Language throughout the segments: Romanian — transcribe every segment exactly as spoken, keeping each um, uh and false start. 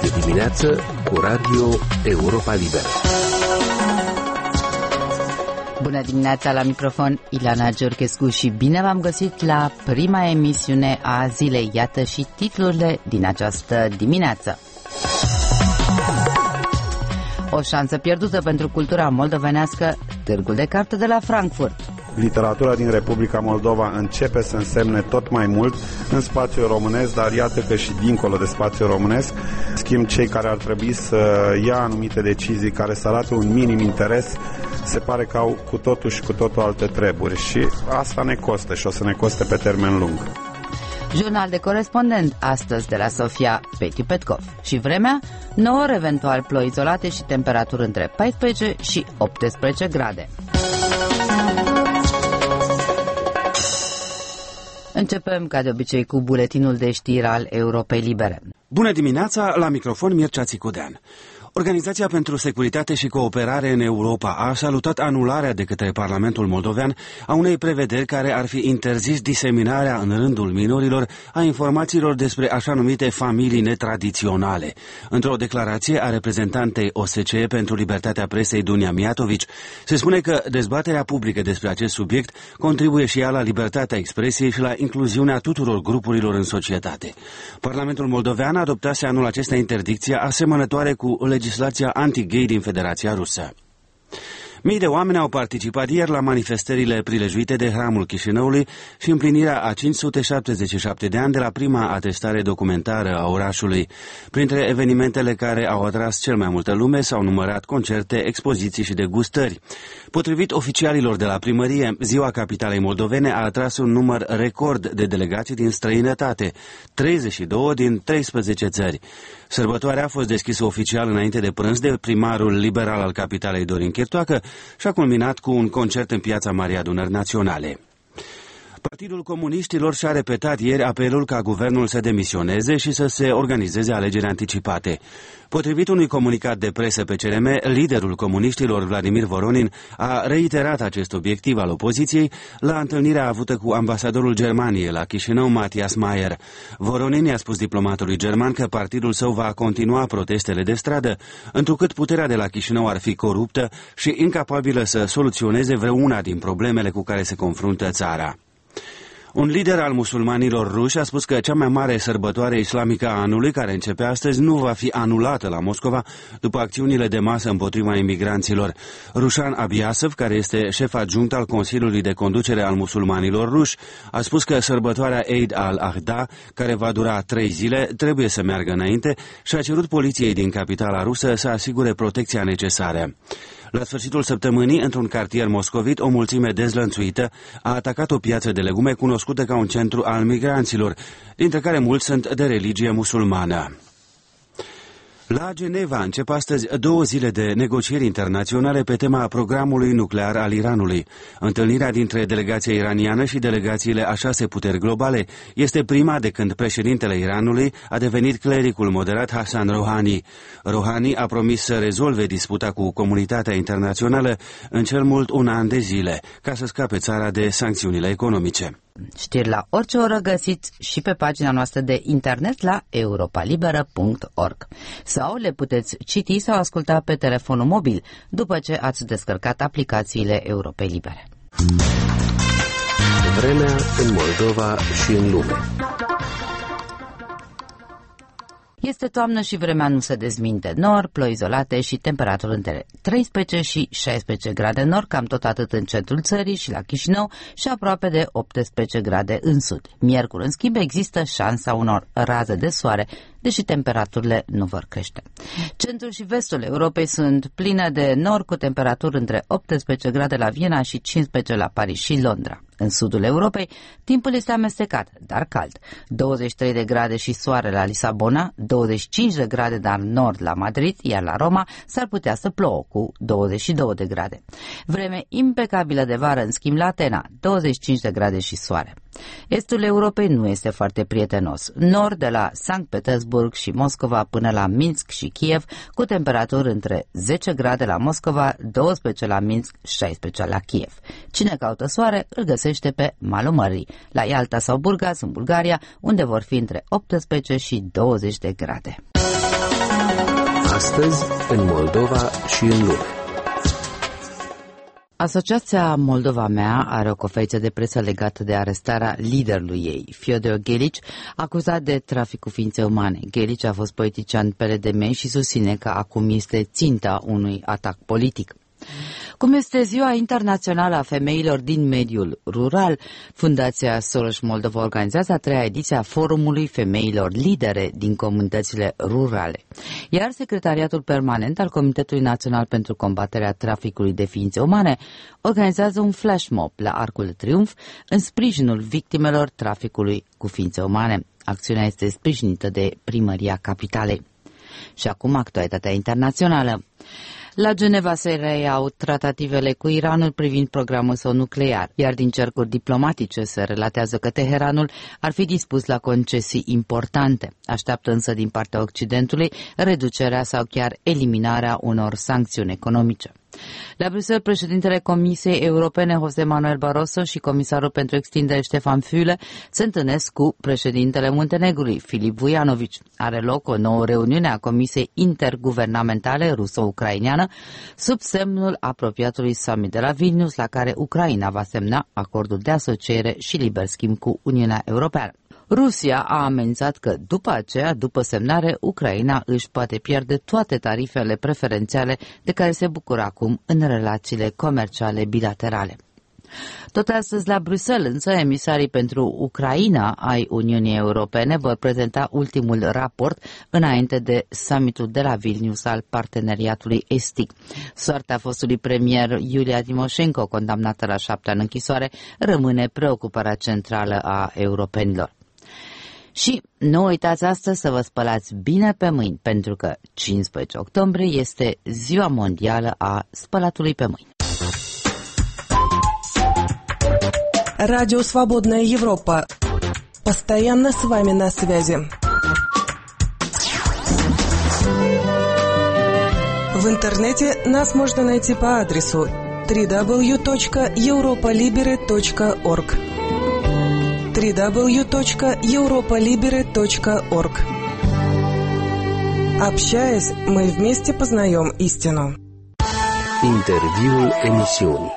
E dimineață cu Radio Europa Liberă. Bună dimineața, la microfon Ileana Georgescu și bine v-am găsit la prima emisiune a zilei. Iată și titlurile din această dimineață. O șansă pierdută pentru cultura moldovenească, târgul de carte de la Frankfurt. Literatura din Republica Moldova începe să însemne tot mai mult în spațiul românesc, dar iată că și dincolo de spațiul românesc, în schimb, cei care ar trebui să ia anumite decizii care să arate un minim interes, se pare că au cu totul și cu totul alte treburi și asta ne costă și o să ne coste pe termen lung. Jurnal de corespondent astăzi de la Sofia, Petiu Petkov. Și vremea, nouă ori eventual ploi izolate și temperaturi între paisprezece și optsprezece grade. Începem, ca de obicei, cu buletinul de știri al Europei Libere. Bună dimineața, la microfon Mircea Țicudean. Organizația pentru Securitate și Cooperare în Europa a salutat anularea de către Parlamentul Moldovean a unei prevederi care ar fi interzis diseminarea în rândul minorilor a informațiilor despre așa numite familii netradiționale. Într-o declarație a reprezentantei O S C E pentru Libertatea Presei, Dunia Mijatović, se spune că dezbaterea publică despre acest subiect contribuie și ea la libertatea expresiei și la incluziunea tuturor grupurilor în societate. Parlamentul Moldovean adoptase anul acesta interdicția asemănătoare cu legislația anti-gay din Federația Rusă. Mii de oameni au participat ieri la manifestările prilejuite de Hramul Chișinăului și împlinirea a cinci sute șaptezeci și șapte de ani de la prima atestare documentară a orașului. Printre evenimentele care au atras cel mai multă lume s-au numărat concerte, expoziții și degustări. Potrivit oficialilor de la primărie, Ziua Capitalei Moldovene a atras un număr record de delegații din străinătate, treizeci și doi din treisprezece țări. Sărbătoarea a fost deschisă oficial înainte de prânz de primarul liberal al capitalei Dorin Chirtoacă și a culminat cu un concert în Piața Marii Adunări Naționale. Partidul Comuniștilor și-a repetat ieri apelul ca guvernul să demisioneze și să se organizeze alegeri anticipate. Potrivit unui comunicat de presă pe C R M, liderul comuniștilor Vladimir Voronin a reiterat acest obiectiv al opoziției la întâlnirea avută cu ambasadorul Germaniei la Chișinău, Matthias Mayer. Voronin i-a spus diplomatului german că partidul său va continua protestele de stradă, întrucât puterea de la Chișinău ar fi coruptă și incapabilă să soluționeze vreuna din problemele cu care se confruntă țara. Un lider al musulmanilor ruși a spus că cea mai mare sărbătoare islamică a anului, care începe astăzi, nu va fi anulată la Moscova după acțiunile de masă împotriva imigranților. Rushan Abiasov, care este șef adjunct al Consiliului de Conducere al musulmanilor ruși, a spus că sărbătoarea Eid al-Adha, care va dura trei zile, trebuie să meargă înainte și a cerut poliției din capitala rusă să asigure protecția necesară. La sfârșitul săptămânii, într-un cartier moscovit, o mulțime dezlănțuită a atacat o piață de legume cunoscută ca un centru al migranților, dintre care mulți sunt de religie musulmană. La Geneva încep astăzi două zile de negocieri internaționale pe tema programului nuclear al Iranului. Întâlnirea dintre delegația iraniană și delegațiile a șase puteri globale este prima de când președintele Iranului a devenit clericul moderat Hassan Rouhani. Rouhani a promis să rezolve disputa cu comunitatea internațională în cel mult un an de zile, ca să scape țara de sancțiunile economice. Știri la orice oră găsiți și pe pagina noastră de internet la europa liberă punct org. Sau le puteți citi sau asculta pe telefonul mobil după ce ați descărcat aplicațiile Europei Libere. Vremea în Moldova și în lume. Este toamnă și vremea nu se dezminte. Nord, ploi izolate și temperaturi între treisprezece și șaisprezece grade în nord, cam tot atât în centrul țării și la Chișinău și aproape de optsprezece grade în sud. Miercuri, în schimb, există șansa unor raze de soare, deși temperaturile nu vor crește. Centrul și vestul Europei sunt pline de nori cu temperaturi între optsprezece grade la Viena și cincisprezece la Paris și Londra. În sudul Europei, timpul este amestecat, dar cald. douăzeci și trei de grade și soare la Lisabona, douăzeci și cinci de grade dar nord la Madrid, iar la Roma s-ar putea să plouă cu douăzeci și două de grade. Vreme impecabilă de vară, în schimb, la Atena, douăzeci și cinci de grade și soare. Estul Europei nu este foarte prietenos. Nord de la Sankt Petersburg și Moscova până la Minsk și Kiev, cu temperaturi între zece grade la Moscova, douăsprezece la Minsk, șaisprezece la Kiev. Cine caută soare îl găsește pe malul mării, la Ialta sau Burgas, în Bulgaria, unde vor fi între optsprezece și douăzeci de grade. Astăzi, în Moldova și în lume. Asociația Moldova Mea are o conferință de presă legată de arestarea liderului ei, Fiodor Ghelici, acuzat de trafic cu ființe umane. Ghelici a fost politician P L D M și susține că acum este ținta unui atac politic. Cum este Ziua Internațională a Femeilor din mediul rural, Fundația Soros Moldova organizează a treia ediție a Forumului Femeilor Lidere din comunitățile rurale. Iar Secretariatul Permanent al Comitetului Național pentru Combaterea Traficului de Ființe Umane organizează un flash mob la Arcul de Triunf în sprijinul victimelor traficului cu ființe umane. Acțiunea este sprijinită de Primăria Capitalei. Și acum actualitatea internațională. La Geneva se reiau tratativele cu Iranul privind programul său nuclear, iar din cercuri diplomatice se relatează că Teheranul ar fi dispus la concesii importante. Așteaptă însă din partea Occidentului reducerea sau chiar eliminarea unor sancțiuni economice. La Bruxelles, președintele Comisiei Europene José Manuel Barroso și comisarul pentru extindere Stefan Füle se întâlnesc cu președintele Muntenegrului, Filip Vujanović. Are loc o nouă reuniune a Comisiei Interguvernamentale ruso-ucraineană sub semnul apropiatului summit de la Vilnius, la care Ucraina va semna acordul de asociere și liber schimb cu Uniunea Europeană. Rusia a amenințat că după aceea, după semnare, Ucraina își poate pierde toate tarifele preferențiale de care se bucură acum în relațiile comerciale bilaterale. Tot astăzi la Bruxelles, însă, emisarii pentru Ucraina ai Uniunii Europene vor prezenta ultimul raport înainte de summitul de la Vilnius al parteneriatului estic. Soarta fostului premier Iulia Timoșenko, condamnată la șapte ani închisoare, rămâne preocuparea centrală a europenilor. Și nu uitați astăzi să vă spălați bine pe mâini, pentru că cincisprezece octombrie este Ziua Mondială a Spălatului pe mâini. Радио «Свободная Европа». Постоянно с вами на связи. В интернете нас можно найти по адресу дабл ю дабл ю дабл ю точка европа либере точка орг. дабл ю дабл ю дабл ю точка европа либере точка орг. Общаясь, мы вместе познаем истину. Interviul emisiunii.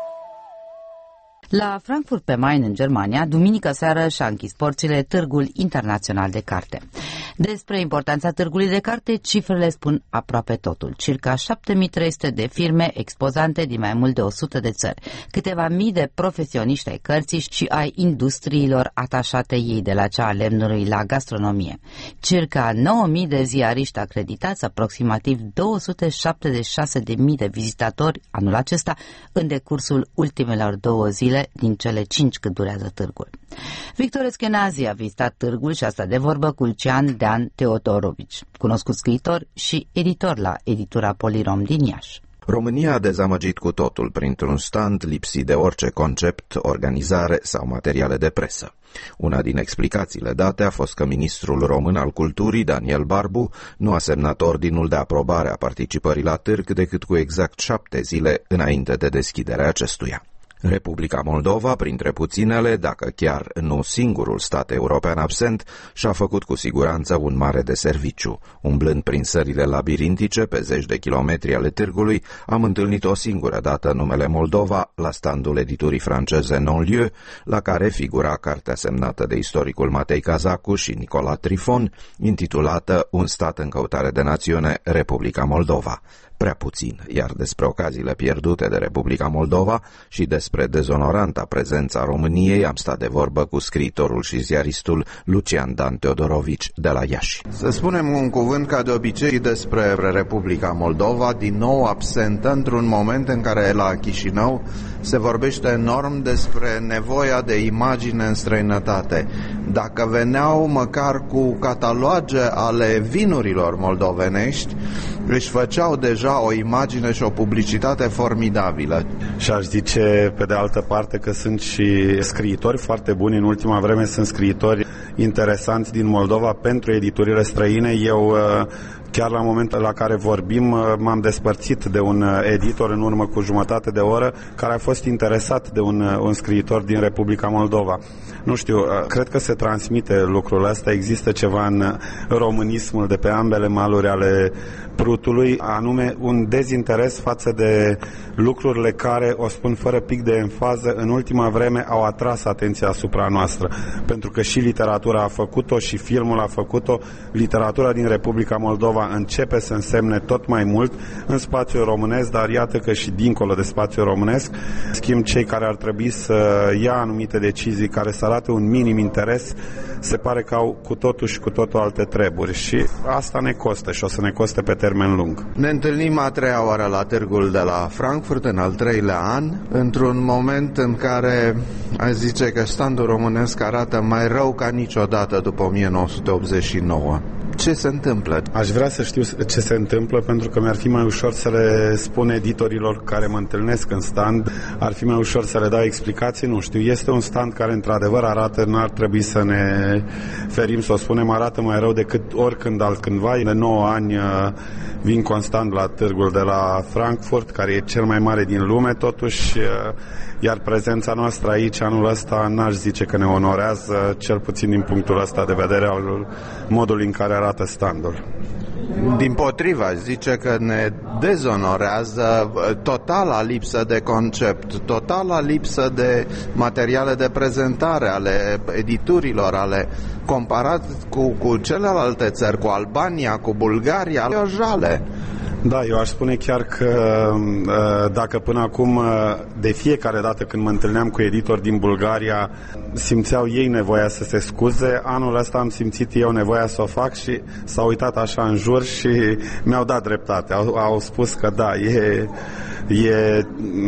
La Frankfurt pe Main, în Germania, duminică seară și-a închis porțile Târgul Internațional de Carte. Despre importanța Târgului de Carte, cifrele spun aproape totul. Circa șapte mii trei sute de firme expozante din mai mult de o sută de țări, câteva mii de profesioniști ai cărții și ai industriilor atașate ei, de la cea a lemnului la gastronomie. Circa nouă mii de ziariști acreditați, aproximativ două sute șaptezeci și șase de mii de vizitatori anul acesta, în decursul ultimelor două zile din cele cinci cât durează târgul. Victor Eschenazi a vizitat târgul și a stat de vorbă cu Lucian Dean Teodorovici, cunoscut scriitor și editor la editura Polirom din Iași. România a dezamăgit cu totul printr-un stand lipsit de orice concept, organizare sau materiale de presă. Una din explicațiile date a fost că ministrul român al culturii, Daniel Barbu, nu a semnat ordinul de aprobare a participării la târg decât cu exact șapte zile înainte de deschiderea acestuia. Republica Moldova, printre puținele, dacă chiar nu singurul stat european absent, și-a făcut cu siguranță un mare de serviciu. Umblând prin sările labirintice pe zeci de kilometri ale târgului, am întâlnit o singură dată numele Moldova la standul editurii franceze Non-Lieu, la care figura cartea semnată de istoricul Matei Cazacu și Nicola Trifon, intitulată Un stat în căutare de națiune, Republica Moldova. Prea puțin, iar despre ocaziile pierdute de Republica Moldova și despre dezonoranta prezența României am stat de vorbă cu scriitorul și ziaristul Lucian Dan Teodorovici de la Iași. Să spunem un cuvânt ca de obicei despre Republica Moldova, din nou absentă într-un moment în care la Chișinău se vorbește enorm despre nevoia de imagine în străinătate. Dacă veneau măcar cu cataloage ale vinurilor moldovenești, își făceau deja o imagine și o publicitate formidabilă. Și aș zice, pe de altă parte, că sunt și scriitori foarte buni. În ultima vreme sunt scriitori interesanți din Moldova pentru editurile străine. Eu Chiar la momentul la care vorbim m-am despărțit de un editor în urmă cu jumătate de oră care a fost interesat de un, un scriitor din Republica Moldova. Nu știu, cred că se transmite lucrul ăsta, există ceva în românismul de pe ambele maluri ale Prutului, anume un dezinteres față de lucrurile care, o spun fără pic de enfază, în ultima vreme au atras atenția asupra noastră. Pentru că și literatura a făcut-o și filmul a făcut-o, literatura din Republica Moldova începe să însemne tot mai mult în spațiul românesc, dar iată că și dincolo de spațiul românesc, în schimb, cei care ar trebui să ia anumite decizii care să arate un minim interes, se pare că au cu totul și cu totul alte treburi și asta ne costă și o să ne coste pe termen lung. Ne întâlnim a treia oară la târgul de la Frankfurt, în al treilea an, într-un moment în care aș zice că standul românesc arată mai rău ca niciodată după o mie nouă sute optzeci și nouă. Ce se întâmplă? Aș vrea să știu ce se întâmplă, pentru că mi-ar fi mai ușor să le spun editorilor care mă întâlnesc în stand, ar fi mai ușor să le dau explicații, nu știu. Este un stand care într-adevăr arată, n-ar trebui să ne ferim să o spunem, arată mai rău decât oricând altcândva. De nouă ani vin constant la târgul de la Frankfurt, care e cel mai mare din lume, totuși, iar prezența noastră aici anul ăsta n-aș zice că ne onorează, cel puțin din punctul ăsta de vedere al modului în care arată standul. Dimpotriva, zice că ne dezonorează, totala lipsă de concept, totala lipsă de materiale de prezentare ale editurilor, ale comparat cu, cu celelalte țări, cu Albania, cu Bulgaria, e o jale. Da, eu aș spune chiar că dacă până acum, de fiecare dată când mă întâlneam cu editori din Bulgaria, simțeau ei nevoia să se scuze, anul ăsta am simțit eu nevoia să o fac și s-au uitat așa în jur și mi-au dat dreptate. Au, au spus că da, e, e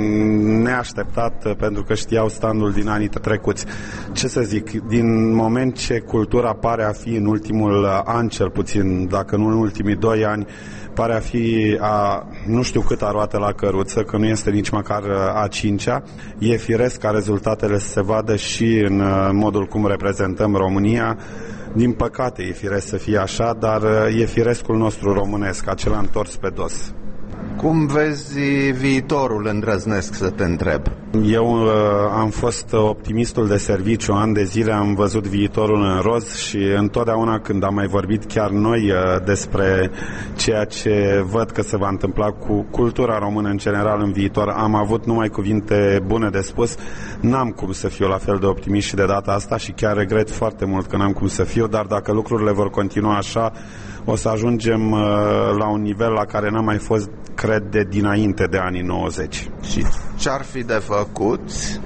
neașteptat, pentru că știau standul din anii trecuți. Ce să zic, din moment ce cultura pare a fi în ultimul an, cel puțin, dacă nu în ultimii doi ani, pare a fi a nu știu cât a roată la căruță, că nu este nici măcar a cincea. E firesc ca rezultatele să se vadă și în modul cum reprezentăm România. Din păcate e firesc să fie așa, dar e firescul nostru românesc, acela întors pe dos. Cum vezi viitorul, îndrăznesc să te întreb? Eu uh, am fost optimistul de serviciu, ani de zile am văzut viitorul în roz și întotdeauna când am mai vorbit chiar noi uh, despre ceea ce văd că se va întâmpla cu cultura română în general în viitor, am avut numai cuvinte bune de spus. N-am cum să fiu la fel de optimist și de data asta și chiar regret foarte mult că n-am cum să fiu, dar dacă lucrurile vor continua așa, o să ajungem uh, la un nivel la care n-am mai fost, cred, de dinainte de anii nouăzeci. Și ce-ar fi de făcut?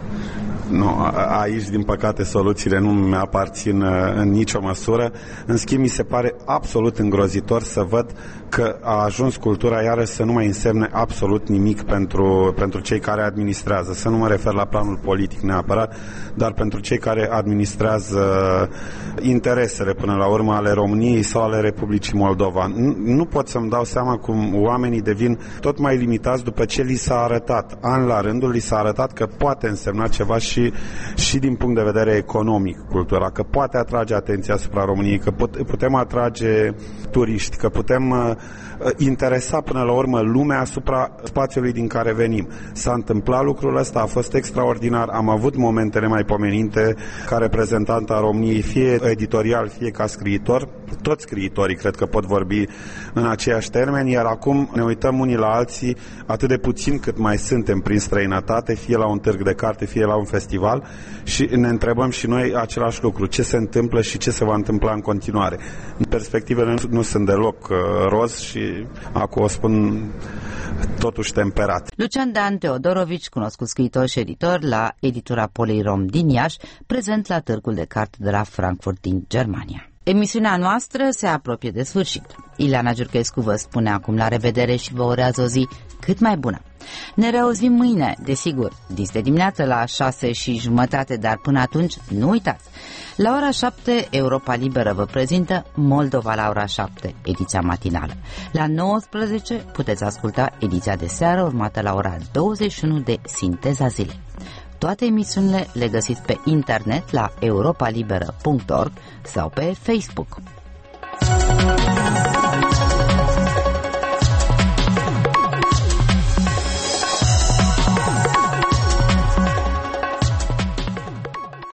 Nu, aici, din păcate, soluțiile nu mi-aparțin în nicio măsură. În schimb, mi se pare absolut îngrozitor să văd că a ajuns cultura iarăși să nu mai însemne absolut nimic pentru, pentru cei care administrează. Să nu mă refer la planul politic neapărat, dar pentru cei care administrează interesele, până la urmă, ale României sau ale Republicii Moldova. Nu, nu pot să-mi dau seama cum oamenii devin tot mai limitați după ce li s-a arătat. An la rândul li s-a arătat că poate însemna ceva și Și, și din punct de vedere economic cultura, că poate atrage atenția asupra României, că put, putem atrage turiști, că putem uh, interesa până la urmă lumea asupra spațiului din care venim. S-a întâmplat lucrul ăsta, a fost extraordinar, am avut momente nemaipomenite ca reprezentant a României, fie editorial, fie ca scriitor. Toți scriitorii cred că pot vorbi în aceiași termeni, iar acum ne uităm unii la alții atât de puțin cât mai suntem prin străinătate, fie la un târg de carte, fie la un festival, și ne întrebăm și noi același lucru, ce se întâmplă și ce se va întâmpla în continuare. Perspectivele nu, nu sunt deloc uh, roz și acum o spun totuși temperat. Lucian Dan Teodorovici, cunoscut scriitor și editor la editura Polirom din Iași, prezent la târgul de carte de la Frankfurt din Germania. Emisiunea noastră se apropie de sfârșit. Ileana Giurchescu vă spune acum la revedere și vă urează o zi cât mai bună. Ne reauzim mâine, desigur, dis de dimineață la șase și jumătate, dar până atunci nu uitați. La ora șapte, Europa Liberă vă prezintă Moldova la ora șapte, ediția matinală. La nouăsprezece puteți asculta ediția de seară, urmată la ora douăzeci și unu de Sinteza Zilei. Toate emisiunile le găsiți pe internet la europa liberă punct org sau pe Facebook.